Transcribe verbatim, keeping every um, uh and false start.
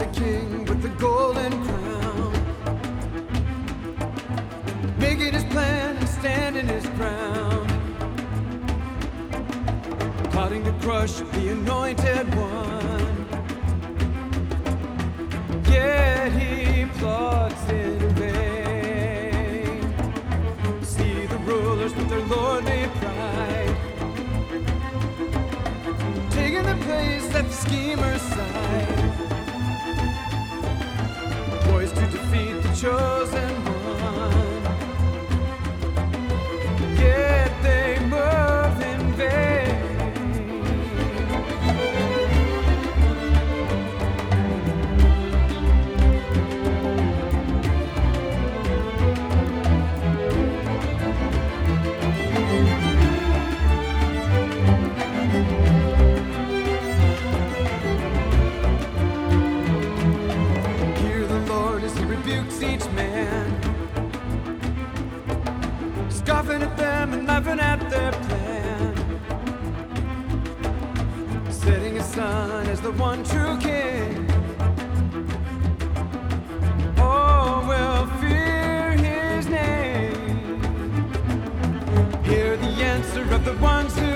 king with the golden crown, making his plan and standing his ground, plotting to crush the anointed one. Yet he plots in vain. See the rulers with their lordly pride, taking the place at the schemer's side, poised to defeat the chosen one. Yet they move in vain. Each man scoffing at them and laughing at their plan, setting his son as the one true king. Oh, we'll fear his name. Hear the answer of the ones who